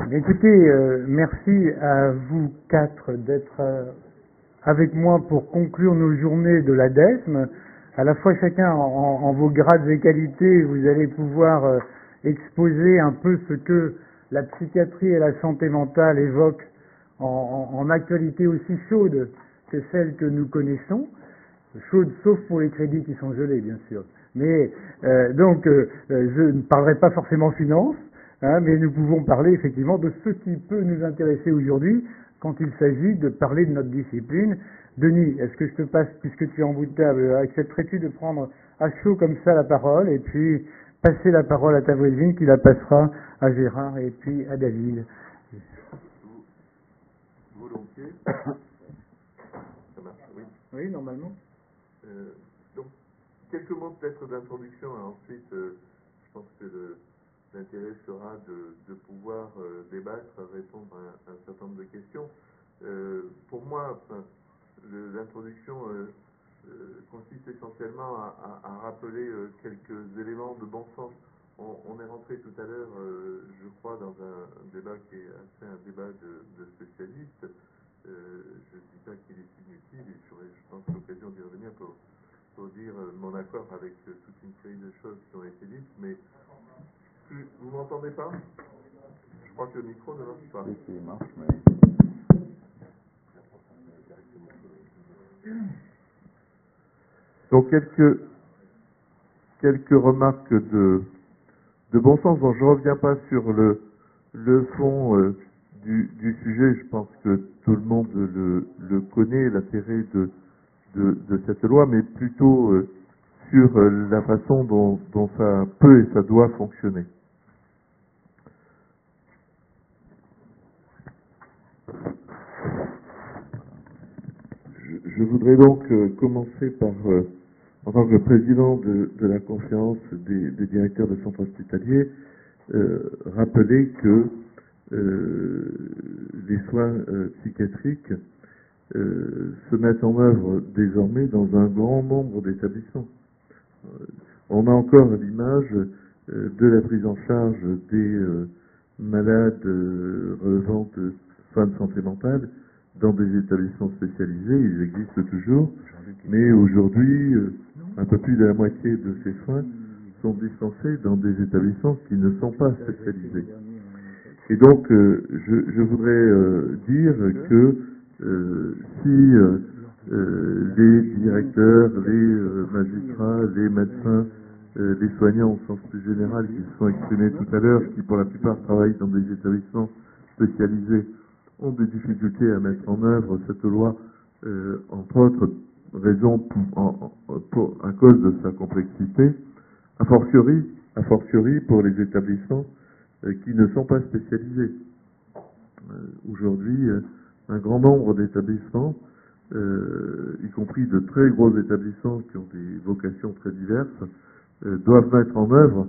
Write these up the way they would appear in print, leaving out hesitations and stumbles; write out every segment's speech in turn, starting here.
Écoutez, merci à vous quatre d'être avec moi pour conclure nos journées de l'ADESM. À la fois chacun en vos grades et qualités, vous allez pouvoir exposer un peu ce que la psychiatrie et la santé mentale évoquent en actualité aussi chaude que celle que nous connaissons. Chaude sauf pour les crédits qui sont gelés, bien sûr. Mais je ne parlerai pas forcément finance, mais nous pouvons parler effectivement de ce qui peut nous intéresser aujourd'hui quand il s'agit de parler de notre discipline. Denis, est-ce que je te passe, puisque tu es en bout de table, accepterais-tu de prendre à chaud comme ça la parole et puis passer la parole à ta voisine qui la passera à Gérard et puis à David? Volontiers. Ça marche, oui. Oui, normalement. Donc, quelques mots peut-être d'introduction, et ensuite, je pense que l'intérêt sera de pouvoir débattre, répondre à un certain nombre de questions. Pour moi, l'introduction consiste essentiellement à rappeler quelques éléments de bon sens. On est rentré tout à l'heure, je crois, dans un débat qui est assez un débat de spécialistes. Je ne dis pas qu'il est inutile, et j'aurai, je pense, l'occasion d'y revenir pour dire mon accord avec toute une série de choses qui ont été dites, mais vous m'entendez pas? Je crois que le micro ne marche pas. Oui, il marche, mais... Donc quelques remarques de bon sens. Bon, je ne reviens pas sur le fond du sujet. Je pense que tout le monde le connaît, l'intérêt de cette loi, mais plutôt sur la façon dont ça peut et ça doit fonctionner. Je voudrais donc commencer par, en tant que président de la conférence des directeurs de centres hospitaliers, rappeler que les soins psychiatriques se mettent en œuvre désormais dans un grand nombre d'établissements. On a encore l'image de la prise en charge des malades relevant de soins de santé mentale dans des établissements spécialisés. Ils existent toujours, mais aujourd'hui, un peu plus de la moitié de ces soins sont dispensés dans des établissements qui ne sont pas spécialisés. Et donc, je voudrais dire que si les directeurs, les magistrats, les médecins, les soignants au sens plus général qui se sont exprimés tout à l'heure, qui pour la plupart travaillent dans des établissements spécialisés, ont des difficultés à mettre en œuvre cette loi, entre autres raisons à cause de sa complexité, a fortiori pour les établissements qui ne sont pas spécialisés. Aujourd'hui, un grand nombre d'établissements, y compris de très gros établissements qui ont des vocations très diverses, doivent mettre en œuvre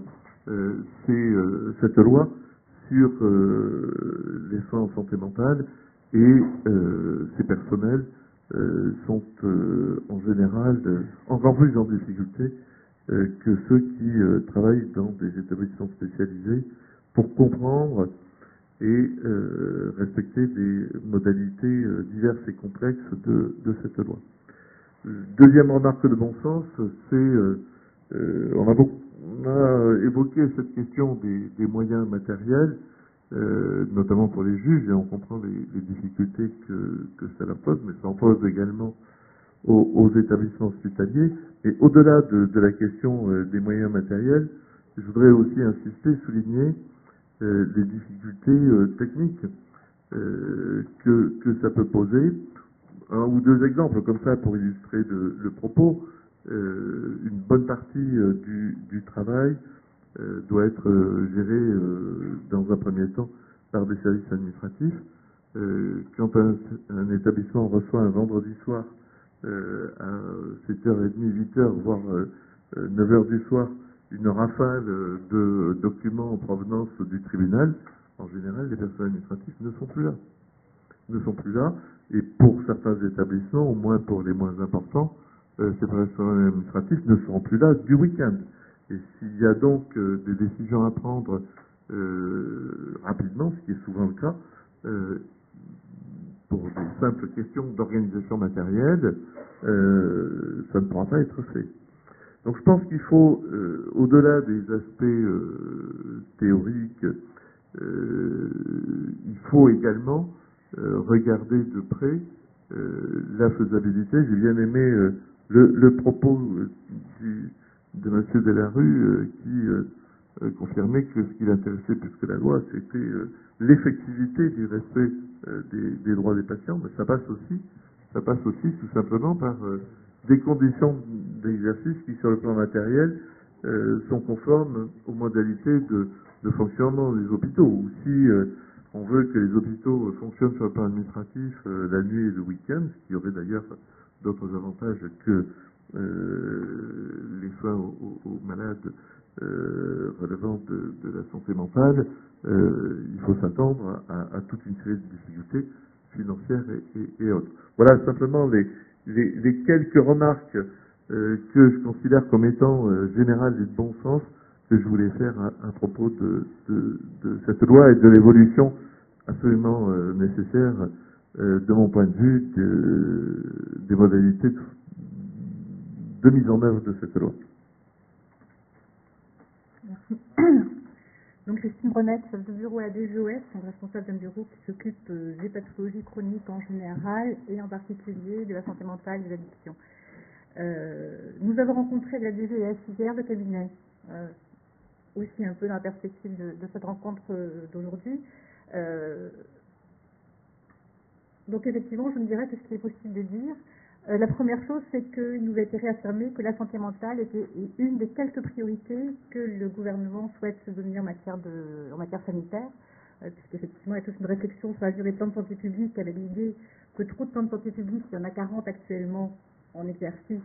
cette loi sur les soins en santé mentale, et ces personnels sont en général encore plus en difficulté que ceux qui travaillent dans des établissements spécialisés pour comprendre et respecter des modalités diverses et complexes de cette loi. Deuxième remarque de bon sens, c'est on a évoqué cette question des moyens matériels, notamment pour les juges, et on comprend les difficultés que ça leur pose, mais ça en pose également aux établissements hospitaliers. Et au-delà de la question des moyens matériels, je voudrais aussi insister, souligner les difficultés techniques que ça peut poser. Un ou deux exemples comme ça pour illustrer le propos. Une bonne partie du travail doit être géré dans un premier temps par des services administratifs. Quand un établissement reçoit un vendredi soir à 7h30, 8h, voire 9h du soir, une rafale de documents en provenance du tribunal, en général, les personnels administratifs ne sont plus là. Et pour certains établissements, au moins pour les moins importants, ces personnels administratifs ne seront plus là du week-end. Et s'il y a donc des décisions à prendre rapidement, ce qui est souvent le cas, pour des simples questions d'organisation matérielle, ça ne pourra pas être fait. Donc je pense qu'il faut, au-delà des aspects théoriques, il faut également regarder de près la faisabilité. J'ai bien aimé le propos de M. Delarue qui confirmait que ce qui l'intéressait plus que la loi, c'était l'effectivité du respect des droits des patients. Mais ça passe aussi tout simplement par des conditions d'exercice qui, sur le plan matériel, sont conformes aux modalités de fonctionnement des hôpitaux. Ou si on veut que les hôpitaux fonctionnent sur le plan administratif la nuit et le week-end, ce qui aurait d'ailleurs d'autres avantages que les soins aux malades relevant de la santé mentale, il faut s'attendre à toute une série de difficultés financières et autres. Voilà simplement les quelques remarques que je considère comme étant générales et de bon sens que je voulais faire à propos de cette loi et de l'évolution absolument nécessaire, de mon point de vue, des modalités de mise en œuvre de cette loi. Merci. Donc, Christine Renette, chef de bureau à DGOS, responsable d'un bureau qui s'occupe des pathologies chroniques en général et en particulier de la santé mentale et de l'addiction. Nous avons rencontré la DGS hier, le cabinet, aussi un peu dans la perspective de cette rencontre d'aujourd'hui. Donc effectivement, je me dirais que ce qui est possible de dire, la première chose, c'est qu'il nous a été réaffirmé que la santé mentale était une des quelques priorités que le gouvernement souhaite se donner en matière sanitaire, puisqu'effectivement, il y a toute une réflexion sur la durée de temps de santé publique avec l'idée que trop de temps de santé publique, il y en a 40 actuellement en exercice,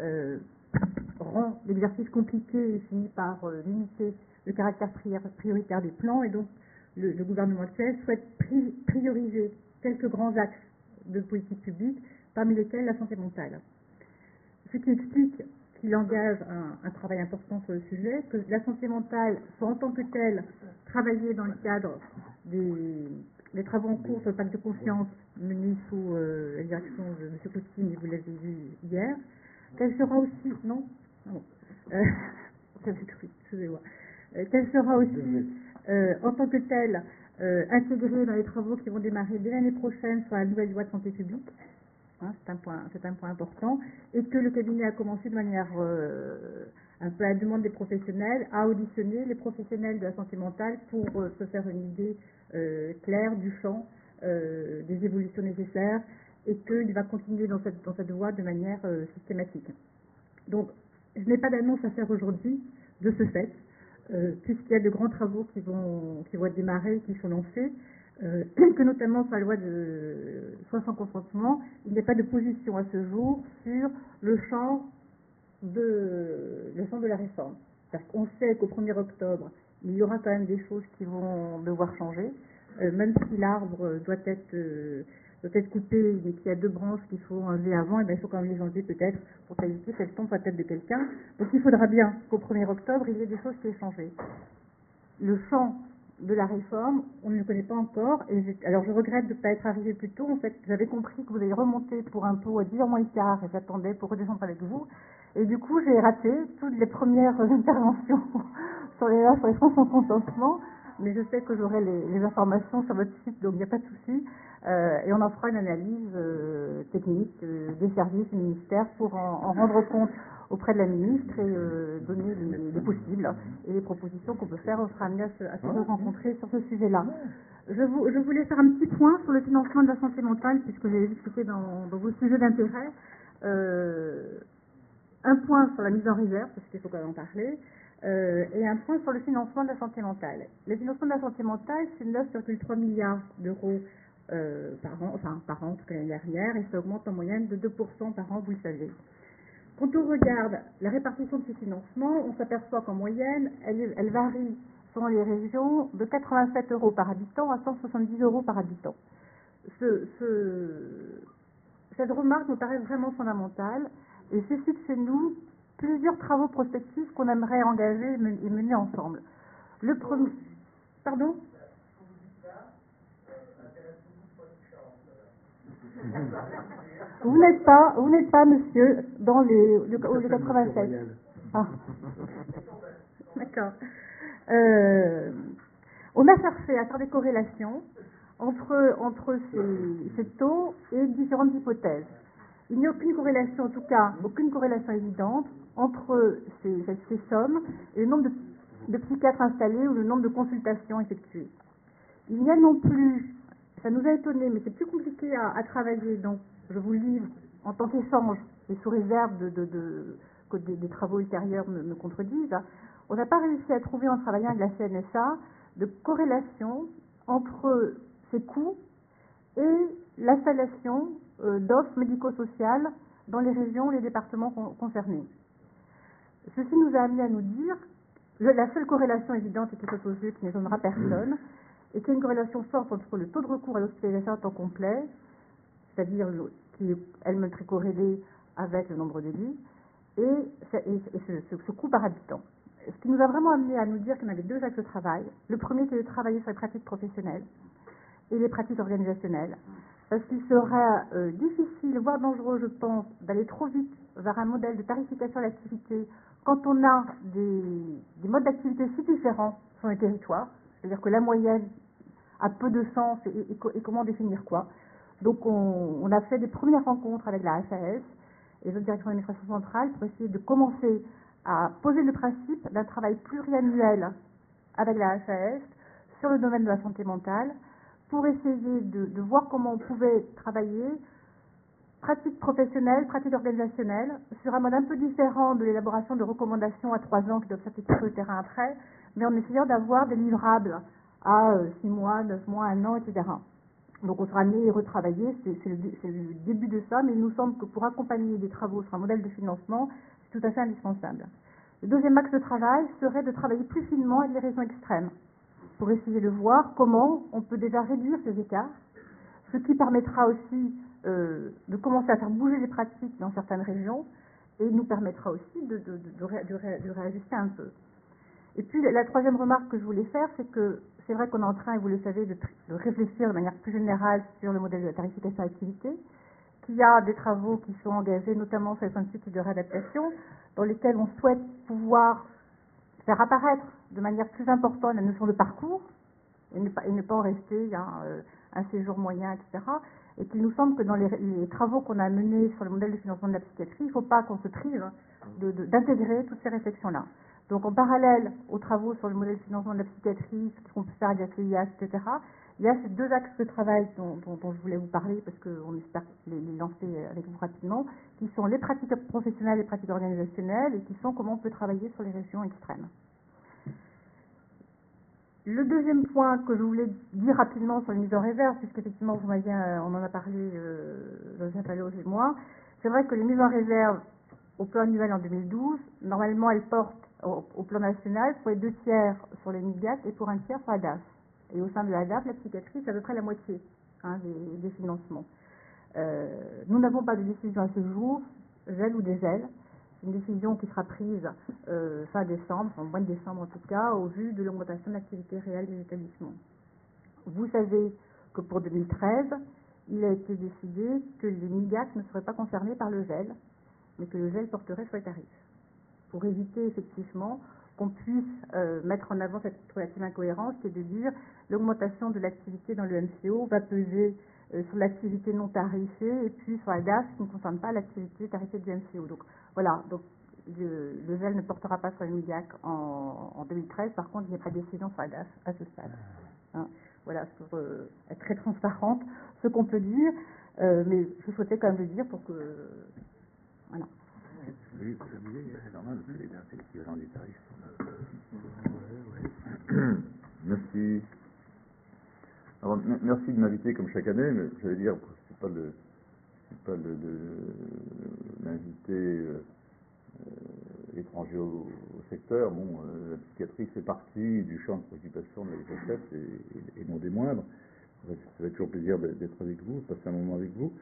rend l'exercice compliqué et finit par limiter le caractère prioritaire des plans, et donc le gouvernement actuel souhaite prioriser quelques grands axes de politique publique, parmi lesquels la santé mentale. Ce qui explique qu'il engage un travail important sur le sujet, que la santé mentale soit en tant que telle travaillée dans le cadre des travaux en cours sur le pacte de confiance menés sous la direction de M. Coutine, et vous l'avez vu hier, qu'elle sera aussi... Non, j'avais cru, excusez-moi. Qu'elle sera aussi, en tant que telle, intégrée dans les travaux qui vont démarrer dès l'année prochaine sur la nouvelle loi de santé publique. Hein, c'est un point important, et que le cabinet a commencé de manière un peu à la demande des professionnels à auditionner les professionnels de la santé mentale pour se faire une idée claire du champ, des évolutions nécessaires, et qu'il va continuer dans cette voie de manière systématique. Donc, je n'ai pas d'annonce à faire aujourd'hui de ce fait, puisqu'il y a de grands travaux qui vont être démarrés, qui sont lancés, que notamment sur la loi de soins sans consentement, il n'y a pas de position à ce jour sur le champ de la réforme. Parce qu'on sait qu'au 1er octobre, il y aura quand même des choses qui vont devoir changer, même si l'arbre doit être coupé, mais qu'il y a 2 branches qu'il faut enlever avant, et bien il faut quand même les enlever peut-être pour éviter qu'elles tombent sur la tête de quelqu'un. Donc il faudra bien qu'au 1er octobre, il y ait des choses qui aient changé. Le champ de la réforme, on ne le connaît pas encore, et alors je regrette de ne pas être arrivé plus tôt. En fait, j'avais compris que vous allez remonter pour un pot à 10h moins le quart, et j'attendais pour redescendre avec vous, et du coup j'ai raté toutes les premières interventions sur les soins sans consentement, mais je sais que j'aurai les informations sur votre site, donc il n'y a pas de souci, et on en fera une analyse technique des services du ministère pour en rendre compte auprès de la ministre et donner les possibles et les propositions qu'on peut faire. On sera amené à se rencontrer sur ce sujet-là. Je voulais faire un petit point sur le financement de la santé mentale, puisque j'ai discuté dans vos sujets d'intérêt. Un point sur la mise en réserve, parce qu'il faut quand même en parler, et un point sur le financement de la santé mentale. Le financement de la santé mentale, c'est 9,3 milliards d'euros par an, en tout cas l'année dernière, et ça augmente en moyenne de 2% par an, vous le savez. Quand on regarde la répartition de ces financements, on s'aperçoit qu'en moyenne, elle varie selon les régions de 87 euros par habitant à 170 euros par habitant. Cette remarque me paraît vraiment fondamentale et suscite chez nous plusieurs travaux prospectifs qu'on aimerait engager et mener ensemble. Le premier... Pardon? Vous n'êtes pas, monsieur, dans le 87. Ah. D'accord. On a cherché à faire des corrélations entre ces taux et différentes hypothèses. Il n'y a aucune corrélation, en tout cas, aucune corrélation évidente entre ces sommes et le nombre de psychiatres installés ou le nombre de consultations effectuées. Il n'y a non plus, ça nous a étonnés, mais c'est plus compliqué à travailler, donc je vous le livre en tant qu'échange et sous réserve que des travaux ultérieurs me contredisent. On n'a pas réussi à trouver, en travaillant avec la CNSA, de corrélation entre ces coûts et l'installation d'offres médico-sociales dans les régions ou les départements concernés. Ceci nous a amené à nous dire, la seule corrélation évidente et qui saute aux yeux, qui n'étonnera personne, et qu'il y a une corrélation forte entre le taux de recours à l'hospitalisation à temps complet, c'est-à-dire qui est elle-même très corrélée avec le nombre de lits, et ce coût par habitant. Ce qui nous a vraiment amené à nous dire qu'on avait deux axes de travail. Le premier, c'est de travailler sur les pratiques professionnelles et les pratiques organisationnelles, parce qu'il serait difficile, voire dangereux, je pense, d'aller trop vite vers un modèle de tarification à l'activité quand on a des modes d'activité si différents sur les territoires. C'est-à-dire que la moyenne a peu de sens et comment définir quoi. Donc on a fait des premières rencontres avec la HAS et notre direction d'administration centrale pour essayer de commencer à poser le principe d'un travail pluriannuel avec la HAS sur le domaine de la santé mentale pour essayer de voir comment on pouvait travailler pratique professionnelle, pratique organisationnelle, sur un mode un peu différent de l'élaboration de recommandations à 3 ans qui doivent s'appliquer sur le terrain après, mais en essayant d'avoir des livrables à 6 mois, 9 mois, 1 an, etc. Donc on sera amené à retravailler, c'est le début de ça, mais il nous semble que pour accompagner des travaux sur un modèle de financement, c'est tout à fait indispensable. Le deuxième axe de travail serait de travailler plus finement avec les régions extrêmes, pour essayer de voir comment on peut déjà réduire ces écarts, ce qui permettra aussi de commencer à faire bouger les pratiques dans certaines régions, et nous permettra aussi de réajuster un peu. Et puis la troisième remarque que je voulais faire, c'est que c'est vrai qu'on est en train, et vous le savez, de réfléchir de manière plus générale sur le modèle de la tarification à l'activité, qu'il y a des travaux qui sont engagés, notamment sur les points de suite et de réadaptation, dans lesquels on souhaite pouvoir faire apparaître de manière plus importante la notion de parcours, et ne pas en rester un séjour moyen, etc. Et qu'il nous semble que dans les travaux qu'on a menés sur le modèle de financement de la psychiatrie, il ne faut pas qu'on se prive d'intégrer toutes ces réflexions-là. Donc en parallèle aux travaux sur le modèle de financement de la psychiatrie, ce qu'on peut faire avec la CIH, etc., il y a ces deux axes de travail dont je voulais vous parler, parce qu'on espère les lancer avec vous rapidement, qui sont les pratiques professionnelles et les pratiques organisationnelles, et qui sont comment on peut travailler sur les régions extrêmes. Le deuxième point que je voulais dire rapidement sur les mises en réserve, puisqu'effectivement on en a parlé, Joseph Allos et moi, c'est vrai que les mises en réserve au plan annuel en 2012, normalement elles portent au plan national pour les 2/3 sur les MIGAC et pour 1/3 sur la DAF. Et au sein de la DAF, la psychiatrie, c'est à peu près la moitié des financements. Nous n'avons pas de décision à ce jour, gel ou dégel. C'est une décision qui sera prise fin décembre, en mois de décembre en tout cas, au vu de l'augmentation de l'activité réelle des établissements. Vous savez que pour 2013, il a été décidé que les MIGAC ne seraient pas concernés par le gel, mais que le gel porterait sur les tarifs, pour éviter effectivement qu'on puisse mettre en avant cette relative incohérence, qui est de dire l'augmentation de l'activité dans le MCO va peser sur l'activité non tarifée et puis sur la DAF qui ne concerne pas l'activité tarifée du MCO. Donc voilà, donc le gel ne portera pas sur les MIGAC en 2013, par contre il n'y a pas de décision sur la DAF à ce stade. Voilà, pour être très transparente, ce qu'on peut dire, mais je souhaitais quand même le dire pour que... Voilà. Oui, c'est normal, c'est l'équivalent du tarif. Merci. Alors, merci de m'inviter comme chaque année, mais j'allais dire, c'est pas l'invité étranger au secteur. Bon, la psychiatrie fait partie du champ de préoccupation de la FSF et non des moindres. Ça fait toujours plaisir d'être avec vous, de passer un moment avec vous.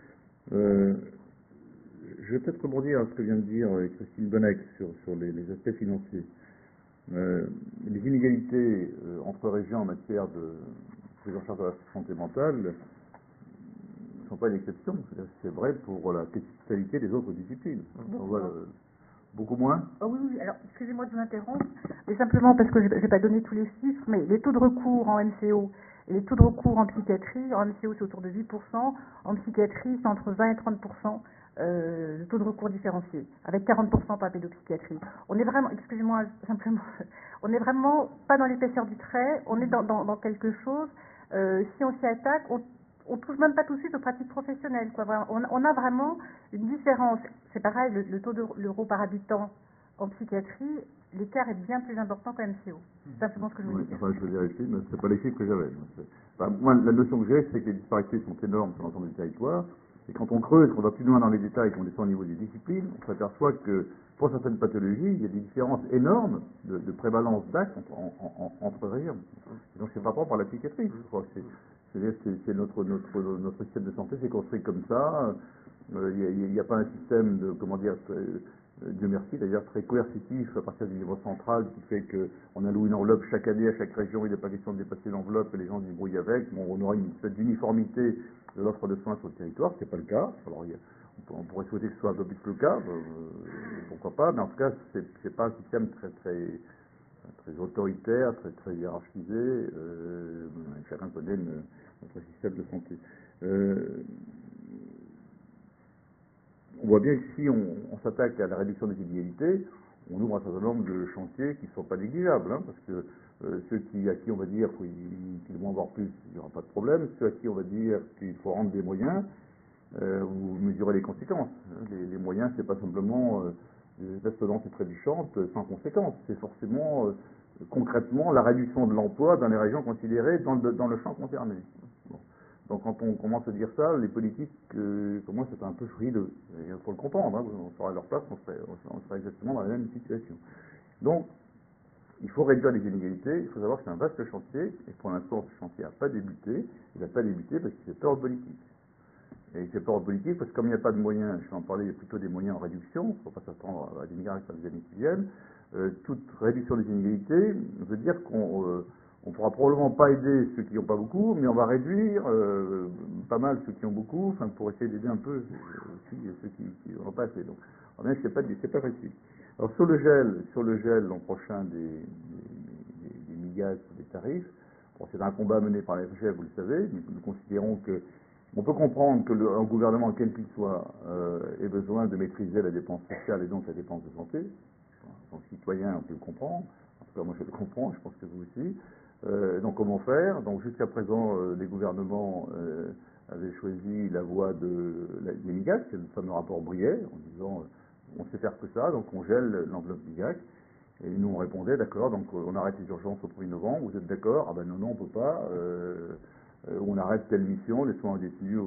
Je vais peut-être rebondir à ce que vient de dire Christine Bonnec sur les aspects financiers. Les inégalités entre régions en matière de prise en charge de la santé mentale ne sont pas une exception. C'est vrai pour la quasi-totalité des autres disciplines. On voit beaucoup moins. Oh oui, oui, alors excusez-moi de vous interrompre, mais simplement parce que je n'ai pas donné tous les chiffres, mais les taux de recours en MCO et les taux de recours en psychiatrie, en MCO c'est autour de 8%, en psychiatrie c'est entre 20 et 30% de taux de recours différenciés, avec 40% pour la pédopsychiatrie. On est vraiment, excusez-moi simplement, on n'est vraiment pas dans l'épaisseur du trait, on est dans quelque chose, si on s'y attaque, on touche même pas tout de suite aux pratiques professionnelles, quoi. Voilà, on a vraiment une différence. C'est pareil, le taux d'euros par habitant en psychiatrie, l'écart est bien plus important qu'en MCO. C'est simplement ce que je voulais dire. Enfin, je veux dire ici, mais c'est pas les chiffres que j'avais. Moi, la notion que j'ai, c'est que les disparités sont énormes sur l'ensemble du territoire. Et quand on creuse, qu'on va plus loin dans les détails, qu'on descend au niveau des disciplines, on s'aperçoit que pour certaines pathologies, il y a des différences énormes de prévalence d'actes entre régions. Et donc c'est pas propre à la psychiatrie. Je crois que c'est notre système de santé, c'est construit comme ça. Il n'y a pas un système de, comment dire, Dieu merci d'ailleurs, très coercitif à partir du niveau central qui fait qu'on alloue une enveloppe chaque année à chaque région, il n'est pas question de dépasser l'enveloppe et les gens se débrouillent avec. Bon, on aura une espèce d'uniformité de l'offre de soins sur le territoire, c'est pas le cas. Alors on pourrait souhaiter que ce soit un peu plus le cas, pourquoi pas, mais en tout cas c'est pas un système très autoritaire, très hiérarchisé. Chacun connaît notre système de santé. On voit bien que si on s'attaque à la réduction des inégalités, on ouvre un certain nombre de chantiers qui ne sont pas négligeables, hein, parce que ceux à qui on va dire qu'ils vont avoir plus, il n'y aura pas de problème. Ceux à qui on va dire qu'il faut rendre des moyens, vous mesurez les conséquences. Les moyens, c'est pas simplement des espèces tendances et trébuchantes sans conséquences. C'est forcément concrètement la réduction de l'emploi dans les régions considérées dans le champ concerné. Bon. Donc quand on commence à dire ça, les politiques, pour moi, c'est un peu frileux. Il faut le comprendre. Hein, on serait à leur place, on serait exactement dans la même situation. Donc, il faut réduire les inégalités. Il faut savoir que c'est un vaste chantier. Et pour l'instant, ce chantier n'a pas débuté. Il n'a pas débuté parce qu'il fait peur aux politiques. Et il fait peur aux politiques parce que comme il n'y a pas de moyens, je vais en parler, il y a plutôt des moyens en réduction. Il ne faut pas s'attendre à des miracles dans les années qui viennent. Toute réduction des inégalités veut dire qu'on ne pourra probablement pas aider ceux qui n'ont pas beaucoup, mais on va réduire pas mal ceux qui ont beaucoup, enfin pour essayer d'aider un peu aussi ceux qui n'ont pas assez. Donc, en fait, c'est pas facile. Alors sur le gel l'an prochain des migages, des tarifs, bon, c'est un combat mené par la FGF, vous le savez. Nous considérons que on peut comprendre que un gouvernement, quel qu'il soit, ait besoin de maîtriser la dépense sociale et donc la dépense de santé. En tant que citoyen, on peut le comprendre. En tout cas, moi je le comprends, je pense que vous aussi. Donc comment faire? Donc jusqu'à présent, les gouvernements avaient choisi la voie des MIGAC, c'est le fameux rapport Briet, en disant on sait faire que ça, donc on gèle l'enveloppe MIGAC. Et nous on répondait d'accord, donc on arrête les urgences au 1er novembre, vous êtes d'accord? Ah ben non, on peut pas. On arrête telle mission, les soins aux détenus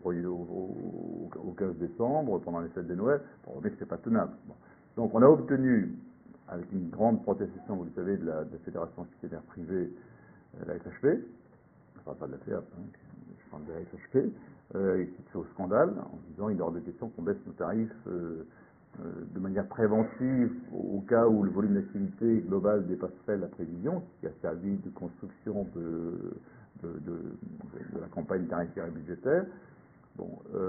au 15 décembre, pendant les fêtes de Noël. Bon, mais c'est pas tenable. Bon. Donc on a obtenu, avec une grande protestation, vous le savez, de la Fédération hospitalière privée, la FHP, je ne parle pas de la FEAP, hein, je parle de la FHP, qui fait au scandale, en disant il est hors de question qu'on baisse nos tarifs de manière préventive au cas où le volume d'activité global dépasserait la prévision, qui a servi de construction de la campagne tarifaire et budgétaire. Bon,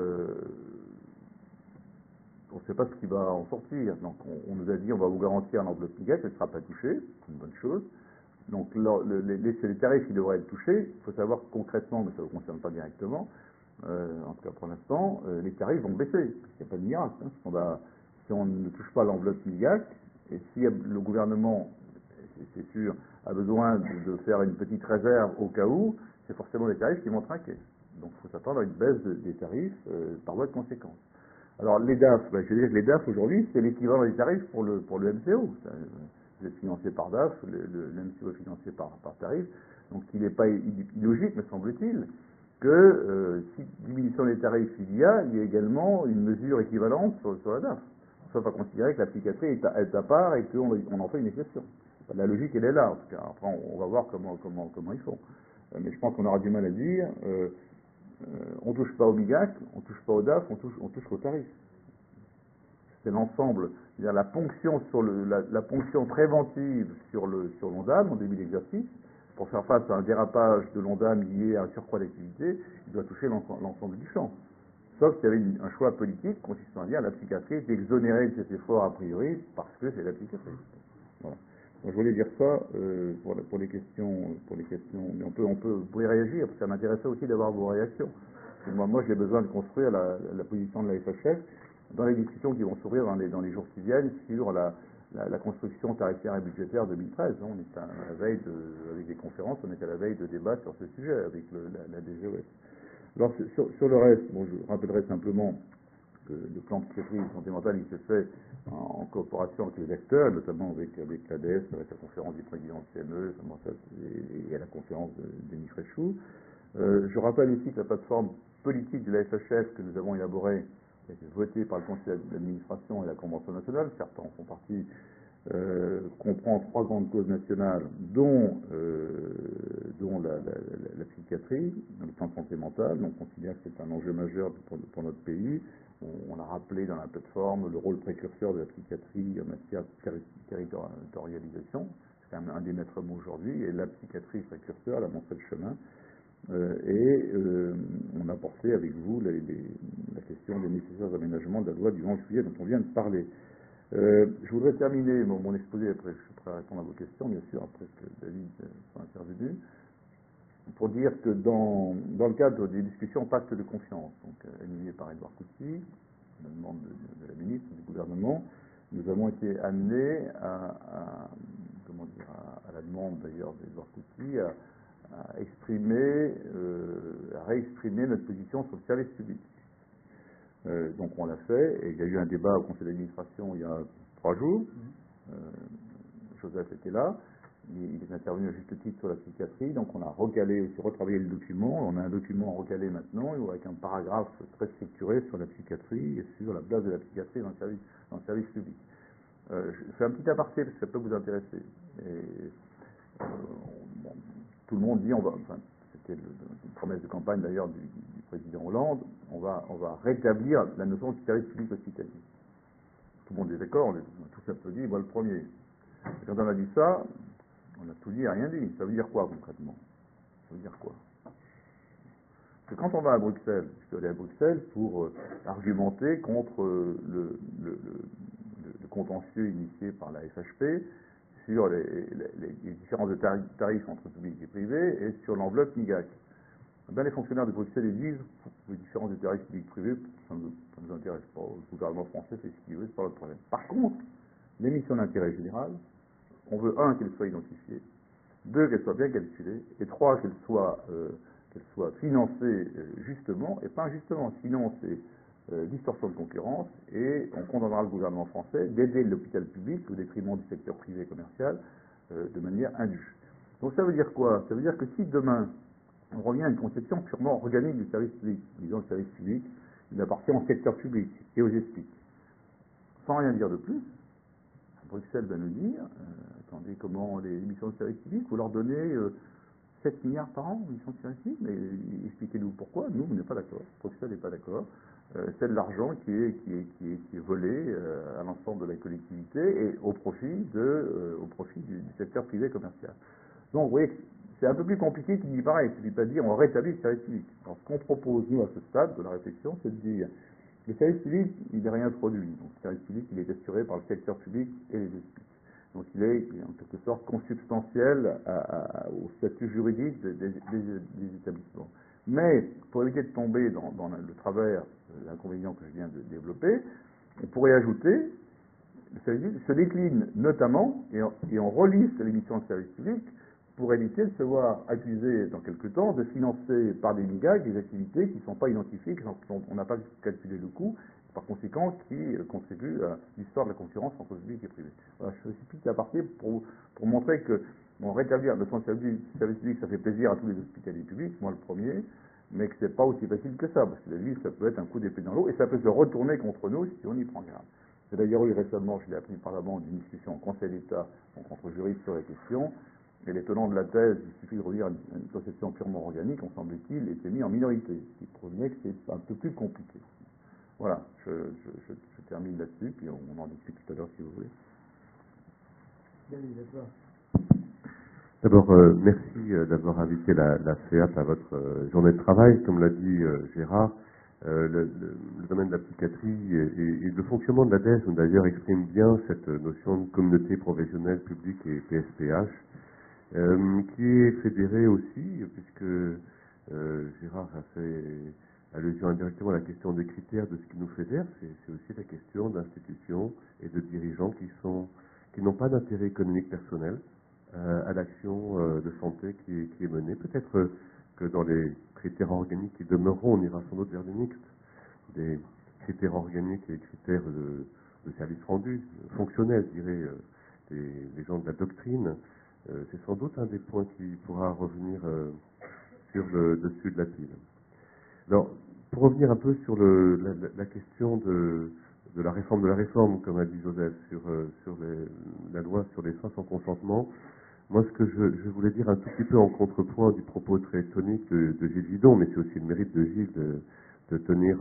on ne sait pas ce qui va en sortir. Donc on nous a dit on va vous garantir l'enveloppe MIGAC, elle ne sera pas touchée, c'est une bonne chose. Donc c'est les tarifs qui devraient être touchés. Il faut savoir que concrètement, mais ça ne vous concerne pas directement, en tout cas pour l'instant, les tarifs vont baisser. Il n'y a pas de miracle. Hein. Si on ne touche pas l'enveloppe MIGAC, et si le gouvernement, c'est sûr, a besoin de faire une petite réserve au cas où, c'est forcément les tarifs qui vont trinquer. Donc il faut s'attendre à une baisse des tarifs par voie de conséquence. Alors les DAF, je veux dire que les DAF aujourd'hui, c'est l'équivalent des tarifs pour le MCO. Vous êtes financé par DAF, le MCO est financé par tarif. Donc il n'est pas illogique, me semble-t-il, que si diminution des tarifs il y a également une mesure équivalente sur la DAF. On ne peut pas considérer que la psychiatrie est à part et qu'on en fait une exception. La logique, elle est là, en tout cas. Après, on va voir comment ils font. Mais je pense qu'on aura du mal à dire, on touche pas au MIGAC, on touche pas au DAF, on touche au tarif. c'est l'ensemble, c'est-à-dire la ponction sur la ponction préventive sur l'Ondam en début d'exercice, pour faire face à un dérapage de l'Ondam lié à un surcroît d'activité, il doit toucher l'ensemble du champ. Sauf qu'il y avait un choix politique consistant à dire la psychiatrie est exonérée de cet effort a priori parce que c'est la psychiatrie. Voilà. Donc, je voulais dire ça pour les questions, mais vous pouvez réagir parce que ça m'intéressait aussi d'avoir vos réactions. Parce que moi j'ai besoin de construire la position de la FHF dans les discussions qui vont s'ouvrir dans les jours qui viennent sur la construction tarifaire et budgétaire 2013. On est à la veille avec des conférences, on est à la veille de débats sur ce sujet avec la DGOS. Alors sur le reste, je rappellerai simplement que le plan de psychiatrie et santé mentale, il se fait en coopération avec les acteurs, notamment avec l'ADES, avec la conférence du président de CME, et à la conférence de Denis Fréchou. Je rappelle aussi que la plateforme politique de la FHF que nous avons élaborée, qui a été votée par le conseil d'administration et la convention nationale, certains en font partie, comprend 3 grandes causes nationales, dont la psychiatrie, le plan de santé mentale. Donc on considère que c'est un enjeu majeur pour notre pays. On a rappelé dans la plateforme le rôle précurseur de la psychiatrie en matière de territorialisation. C'est quand même un des maîtres mots aujourd'hui. Et la psychiatrie précurseur, elle a montré le chemin. On a porté avec vous la question des nécessaires aménagements de la loi du 11 juillet dont on vient de parler. Je voudrais terminer mon exposé, après je suis prêt à répondre à vos questions, bien sûr, après que David soit intervenu, pour dire que dans le cadre des discussions Pacte de confiance, donc animé par Édouard Couty, à la demande de la ministre du gouvernement, nous avons été amenés à la demande d'ailleurs d'Édouard Couty, à réexprimer notre position sur le service public. Donc on l'a fait, et il y a eu un débat au conseil d'administration il y a 3 jours. Joseph était là, il est intervenu à juste titre sur la psychiatrie, donc on a recalé aussi, retravaillé le document. On a un document recalé maintenant, avec un paragraphe très structuré sur la psychiatrie et sur la place de la psychiatrie dans le service public. Je fais un petit aparté parce que ça peut vous intéresser. Tout le monde dit, c'était une promesse de campagne d'ailleurs du président Hollande, on va rétablir la notion de service public hospitalier. Tout le monde est d'accord, on a tous applaudi, moi le premier. Et quand on a dit ça, on a tout dit et rien dit. Ça veut dire quoi concrètement? Ça veut dire quoi? Parce que quand on va à Bruxelles, je suis allé à Bruxelles pour argumenter contre le contentieux initié par la FHP sur les différences de tarifs entre public et privé et sur l'enveloppe MIGAC. Ben, les fonctionnaires de Bruxelles ils disent les différences de tarifs public et privé, ça ne nous intéresse pas. Le gouvernement français fait ce qu'il veut, c'est pas le problème. Par contre, les missions d'intérêt général, on veut, 1, qu'elles soient identifiées, 2, qu'elles soient bien calculées, et 3, qu'elles soient financées justement, et pas injustement, sinon c'est distorsion de concurrence, et on condamnera le gouvernement français d'aider l'hôpital public au détriment du secteur privé et commercial de manière indue. Donc ça veut dire quoi? Ça veut dire que si demain on revient à une conception purement organique du service public, disons le service public, il appartient au secteur public et aux ESPIC, sans rien dire de plus, Bruxelles va nous dire, attendez, comment les missions de service public, vous leur donnez 7 milliards par an, missions de service public, mais expliquez-nous pourquoi. Nous, on n'est pas d'accord. Bruxelles n'est pas d'accord. C'est de l'argent qui est volé à l'ensemble de la collectivité et au profit du secteur privé commercial. Donc, vous voyez, c'est un peu plus compliqué qu'il n'y paraît. Il ne suffit pas de dire on rétablit le service public. Alors, ce qu'on propose, nous, à ce stade de la réflexion, c'est de dire le service public, il est réintroduit. Donc, le service public, il est assuré par le secteur public et les ESPIC. Donc, il est en quelque sorte consubstantiel au statut juridique des établissements. Mais, pour éviter de tomber dans le travers de l'inconvénient que je viens de développer, on pourrait ajouter, le service public se décline notamment, et on relisse les missions de service public, pour éviter de se voir accusé dans quelque temps de financer par des MIGAC des activités qui ne sont pas identifiées, on n'a pas calculé le coût, par conséquent qui contribuent à l'histoire de la concurrence entre public et privé. Voilà, je fais un petit aparté pour montrer que rétablir le service public, ça fait plaisir à tous les hospitaliers publics, moi le premier, mais que c'est pas aussi facile que ça, parce que la vie, ça peut être un coup d'épée dans l'eau, et ça peut se retourner contre nous si on y prend garde. J'ai d'ailleurs eu récemment, je l'ai appris par la bande, une discussion au Conseil d'État, donc entre juristes sur la question, et les tenants de la thèse, il suffit de revenir à une conception purement organique, on semble-t-il, était mis en minorité, ce qui provenait que c'est un peu plus compliqué. Voilà, je termine là-dessus, puis on en discute tout à l'heure si vous voulez. D'abord, merci d'avoir invité la FEAP à votre journée de travail. Comme l'a dit Gérard, le domaine de la psychiatrie et le fonctionnement de la DESM d'ailleurs exprime bien cette notion de communauté professionnelle publique et PSPH, qui est fédérée aussi, puisque Gérard a fait allusion indirectement à la question des critères de ce qui nous fédère, c'est aussi la question d'institutions et de dirigeants qui n'ont pas d'intérêt économique personnel à l'action de santé qui est menée. Peut-être que dans les critères organiques qui demeureront, on ira sans doute vers des mixtes, des critères organiques et des critères de service rendu, fonctionnels, je dirais, des gens de la doctrine. C'est sans doute un des points qui pourra revenir sur le dessus de la pile. Alors, pour revenir un peu sur la question de la réforme, comme a dit Joseph, sur la loi sur les soins sans consentement, moi, ce que je voulais dire un tout petit peu en contrepoint du propos très tonique de Gilles Vidon, mais c'est aussi le mérite de Gilles de tenir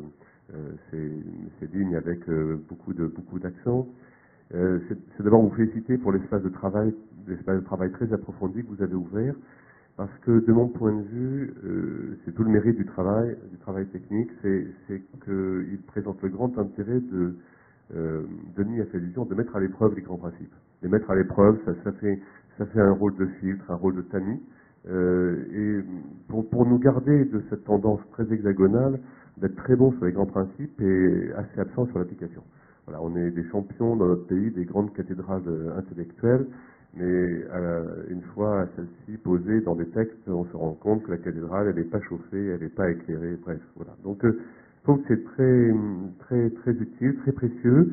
ces lignes avec beaucoup d'accent, c'est d'abord vous féliciter pour l'espace de travail très approfondi que vous avez ouvert, parce que de mon point de vue, c'est tout le mérite du travail technique, c'est qu'il présente le grand intérêt Denis a fait allusion, de mettre à l'épreuve les grands principes. Les mettre à l'épreuve, ça fait un rôle de filtre, un rôle de tamis, et pour nous garder de cette tendance très hexagonale d'être très bon sur les grands principes et assez absent sur l'application. Voilà, on est des champions dans notre pays des grandes cathédrales intellectuelles, mais une fois celle-ci posée dans des textes, on se rend compte que la cathédrale, elle n'est pas chauffée, elle n'est pas éclairée, bref, voilà. Donc, je trouve que c'est très utile, très précieux.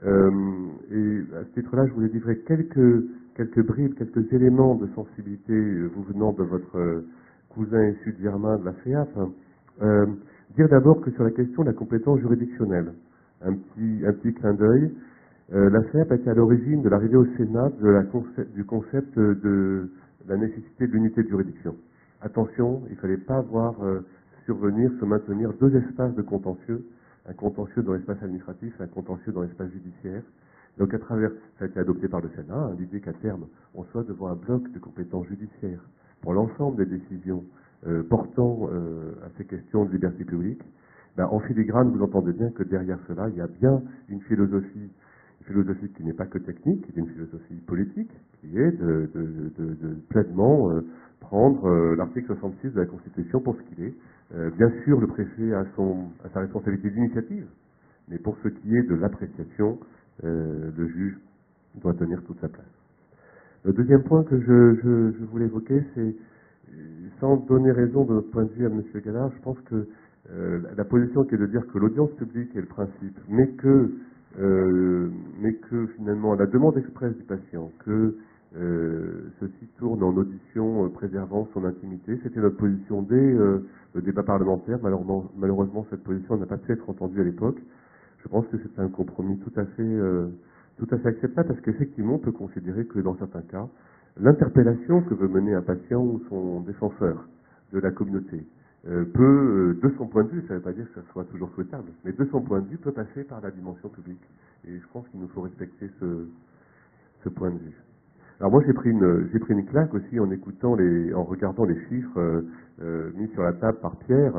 Et à ce titre-là, je voulais livrer quelques bribes, quelques éléments de sensibilité vous venant de votre cousin issu de Yermin de la FEAP. Dire d'abord que sur la question de la compétence juridictionnelle, un petit clin d'œil, la FEAP a été à l'origine de l'arrivée au Sénat du concept de la nécessité de l'unité de juridiction. Attention, il ne fallait pas voir se maintenir deux espaces de contentieux, un contentieux dans l'espace administratif et un contentieux dans l'espace judiciaire. Donc ça a été adopté par le Sénat, l'idée qu'à terme, on soit devant un bloc de compétences judiciaires pour l'ensemble des décisions portant à ces questions de liberté publique. En filigrane, vous entendez bien que derrière cela, il y a bien une philosophie qui n'est pas que technique, qui est une philosophie politique, qui est de pleinement prendre l'article 66 de la Constitution pour ce qu'il est. Bien sûr, le préfet a sa responsabilité d'initiative, mais pour ce qui est de l'appréciation, le juge doit tenir toute sa place. Le deuxième point que je voulais évoquer, c'est, sans donner raison de notre point de vue à M. Gallard, je pense que la position qui est de dire que l'audience publique est le principe, mais que finalement, à la demande expresse du patient, que ceci tourne en audition préservant son intimité, c'était notre position dès le débat parlementaire. Malheureusement, cette position n'a pas pu être entendue à l'époque. Je pense que c'est un compromis tout à fait acceptable, parce qu'effectivement, on peut considérer que dans certains cas, l'interpellation que veut mener un patient ou son défenseur de la communauté peut, de son point de vue, ça ne veut pas dire que ça soit toujours souhaitable, mais de son point de vue, peut passer par la dimension publique. Et je pense qu'il nous faut respecter ce point de vue. Alors moi, j'ai pris une claque aussi en regardant les chiffres mis sur la table par Pierre,